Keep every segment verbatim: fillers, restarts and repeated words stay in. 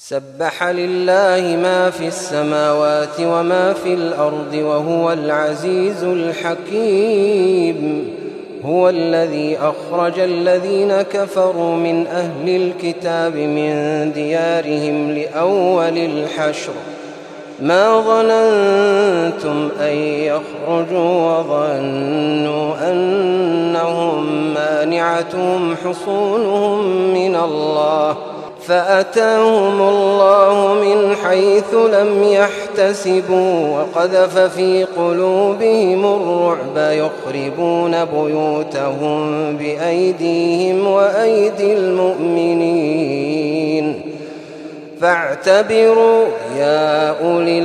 سبح لله ما في السماوات وما في الأرض وهو العزيز الحكيم. هو الذي أخرج الذين كفروا من أهل الكتاب من ديارهم لأول الحشر ما ظننتم أن يخرجوا وظنوا أنهم مانعتهم حصونهم من الله فأتاهم الله من حيث لم يحتسبوا وقذف في قلوبهم الرعب يخربون بيوتهم بأيديهم وأيدي المؤمنين فاعتبروا يا أولي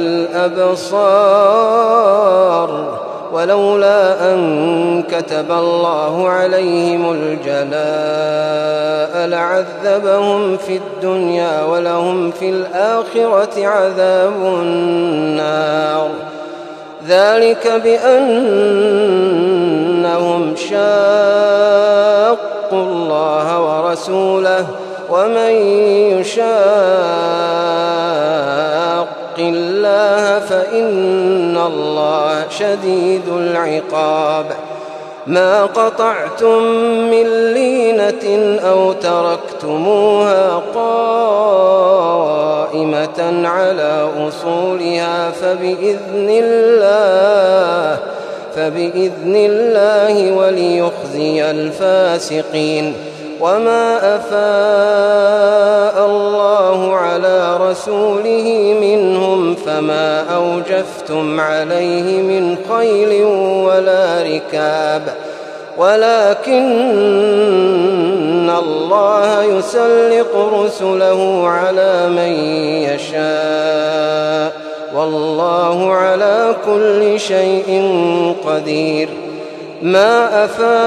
الأبصار ولولا أن كتب الله عليهم الجلاء لعذبهم في الدنيا ولهم في الآخرة عذاب النار ذلك بأنهم شاقوا الله ورسوله ومن يشاق الله فإن الله شديد العقاب. ما قطعتم من لينة أو تركتموها قائمة على أصولها فبإذن الله فبإذن الله وليخزي الفاسقين. وما أفاء الله على رسوله منهم فما أوجفتم عليه من خيل ولا ركاب ولكن الله يسلط رسله على من يشاء والله على كل شيء قدير. ما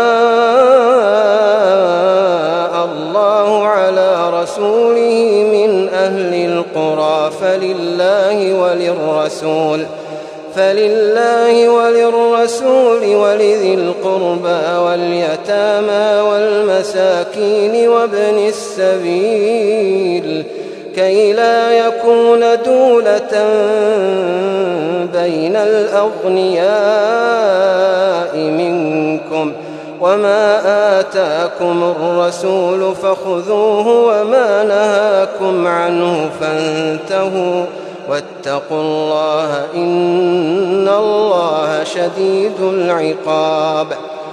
أفاء الله على رسوله من أهل القرى فلله وللرسول فلله وللرسول ولذي القربى واليتامى والمساكين وابن السبيل كي لا يكون دولة بين الأغنياء منكم وما آتاكم الرسول فخذوه وما نهاكم عنه فانتهوا واتقوا الله إن الله شديد العقاب.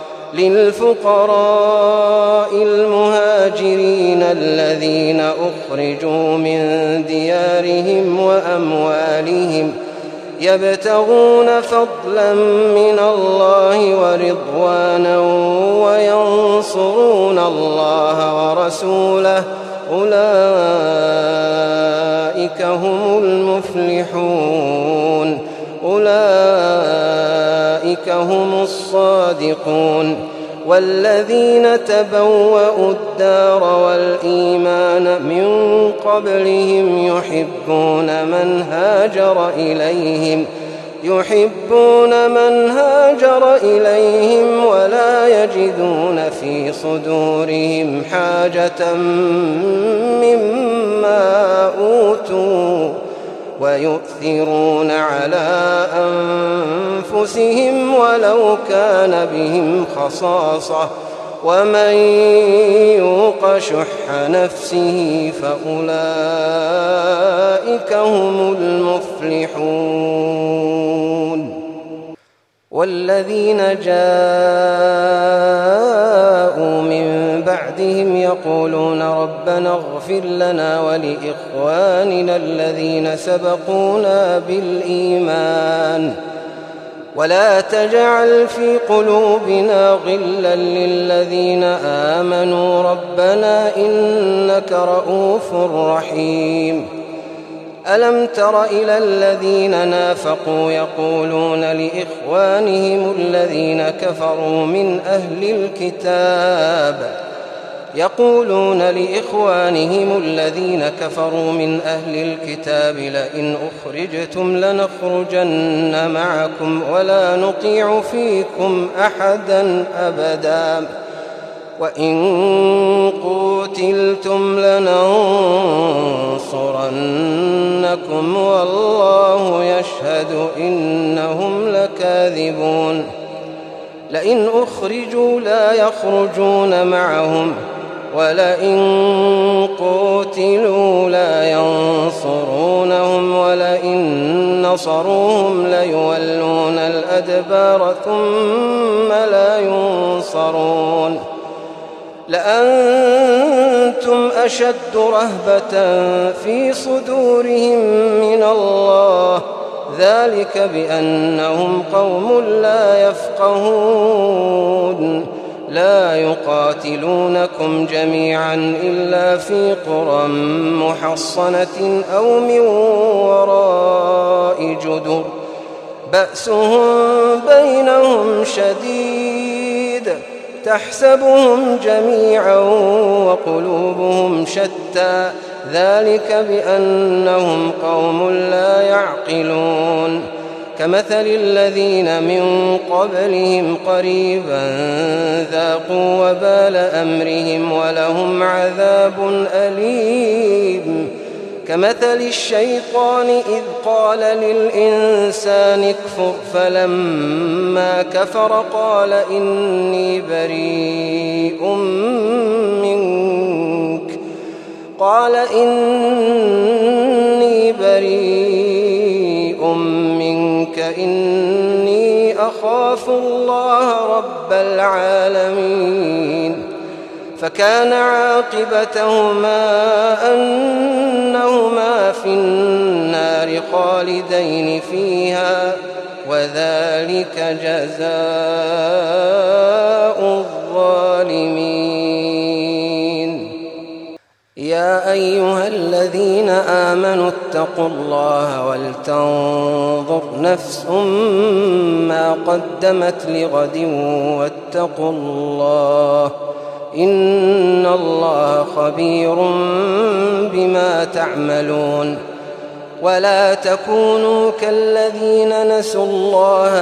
للفقراء المهاجرين الذين أخرجوا من ديارهم وأموالهم يبتغون فضلا من الله ورضوانا وينصرون الله ورسوله أولئك هم المفلحون أولئك هم الصادقون. والذين تبوأوا الدار والإيمان من قبلهم يحبون من هاجر إليهم يحبون من هاجر إليهم ولا يجدون في صدورهم حاجة مما أوتوا ويؤثرون على أنفسهم ولو كان بهم خصاصة ومن يوق شح نفسه فأولئك هم المفلحون. والذين جاءوا من بعدهم يقولون ربنا اغفر لنا ولإخواننا الذين سبقونا بالإيمان ولا تجعل في قلوبنا غلا للذين آمنوا ربنا إنك رؤوف رحيم. ألم تر إلى الذين نافقوا يقولون لإخوانهم الذين كفروا من أهل الكتاب يقولون لإخوانهم الذين كفروا من أهل الكتاب لئن أخرجتم لنخرجن معكم ولا نطيع فيكم أحدا أبدا وإن قوتلتم لننصرنكم ليبطرنكم والله يشهد إنهم لكاذبون لئن أخرجوا لا يخرجون معهم ولئن قوتلوا لا ينصرونهم ولئن نصروهم ليولون الأدبار ثم لا ينصرون لأنتم أشد رهبة في صدورهم من الله ذلك بأنهم قوم لا يفقهون لا يقاتلونكم جميعا إلا في قرى محصنة أو من وراء جدر بأسهم بينهم شديد تحسبهم جميعا وقلوبهم شتى ذلك بأنهم قوم لا يعقلون كمثل الذين من قبلهم قريبا ذاقوا وبال أمرهم ولهم عذاب أليم كمثل الشيطان إذ قال للإنسان اكفر فلما كفر قال إني بريء منك قال إني بريء منك إني أخاف الله رب العالمين فكان عاقبتهما أنهما في النار خالدين فيها وذلك جزاء الظالمين يا أيها الذين آمنوا اتقوا الله ولتنظر نفس ما قدمت لغد واتقوا الله إن الله خبير بما تعملون ولا تكونوا كالذين نسوا الله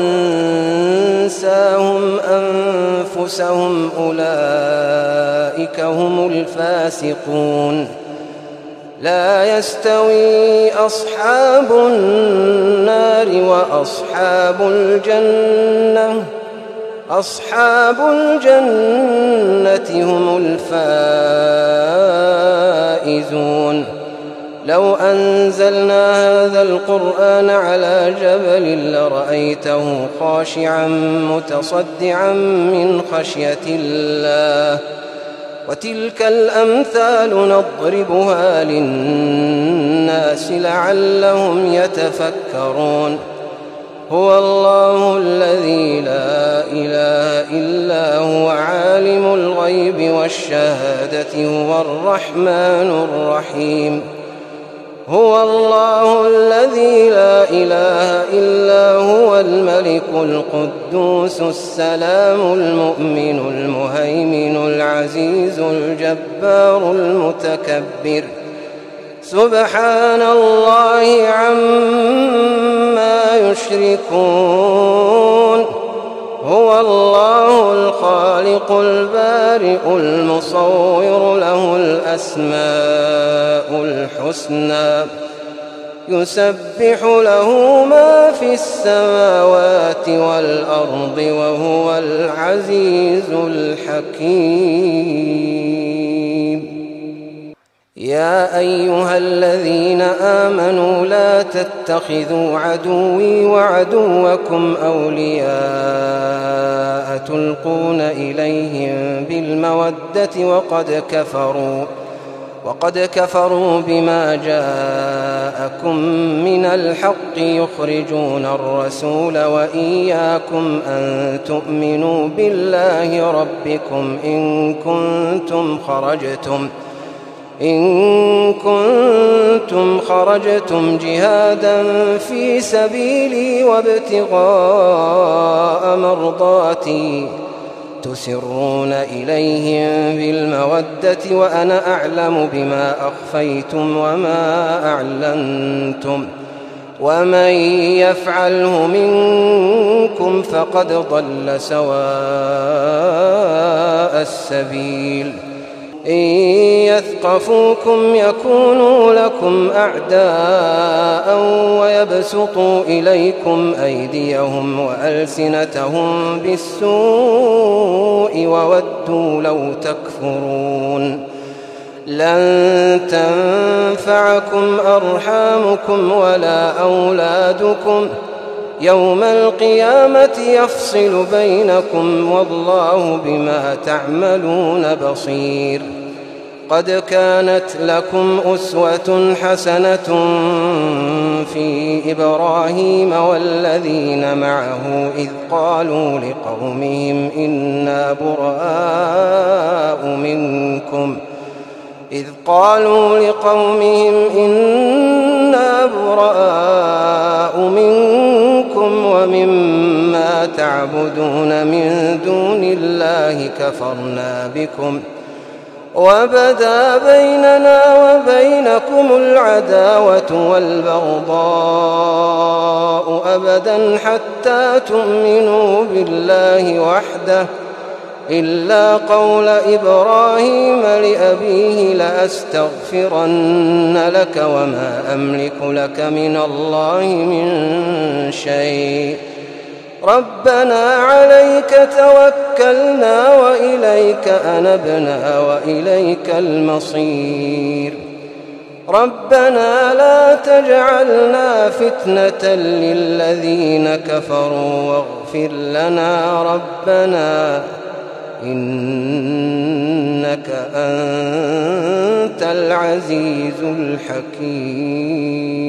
فأنساهم أنفسهم أولئك هم الفاسقون لا يستوي أصحاب النار وأصحاب الجنة أصحاب الجنة هم الفائزون لو أنزلنا هذا القرآن على جبل لرأيته خاشعا متصدعا من خشية الله وتلك الأمثال نضربها للناس لعلهم يتفكرون هو الله الذي لا إله إلا هو عالم الغيب والشهادة هو الرحمن الرحيم هو الله الذي لا إله إلا هو الملك القدوس السلام المؤمن المهيمن العزيز الجبار المتكبر سبحان الله عما يشركون هو الله الخالق البارئ المصور له الأسماء الحسنى يسبح له ما في السماوات والأرض وهو العزيز الحكيم يا أيها الذين آمنوا لا تتخذوا عدوي وعدوكم أولياء تلقون إليهم بالمودة وقد كفروا وقد كفروا بما جاءكم من الحق يخرجون الرسول وإياكم أن تؤمنوا بالله ربكم إن كنتم خرجتم إن كنتم خرجتم جهادا في سبيلي وابتغاء مرضاتي تسرون إليهم بالمودة وأنا أعلم بما أخفيتم وما أعلنتم ومن يفعله منكم فقد ضل سواء السبيل إن يثقفوكم يكونوا لكم أعداء ويبسطوا إليكم أيديهم وألسنتهم بالسوء وودوا لو تكفرون لن تنفعكم أرحامكم ولا أولادكم يوم القيامة يفصل بينكم والله بما تعملون بصير. قد كانت لكم أسوة حسنة في إبراهيم والذين معه إذ قالوا لقومهم إنا براء منكم إذ قالوا لقومهم إنا براء منكم ومما تعبدون من دون الله كفرنا بكم وبدا بيننا وبينكم العداوة والبغضاء أبدا حتى تؤمنوا بالله وحده إلا قول إبراهيم لأبيه لأستغفرن لك وما أملك لك من الله من شيء ربنا عليك توكلنا وإليك أنبنا وإليك المصير ربنا لا تجعلنا فتنة للذين كفروا واغفر لنا ربنا إنك أنت العزيز الحكيم.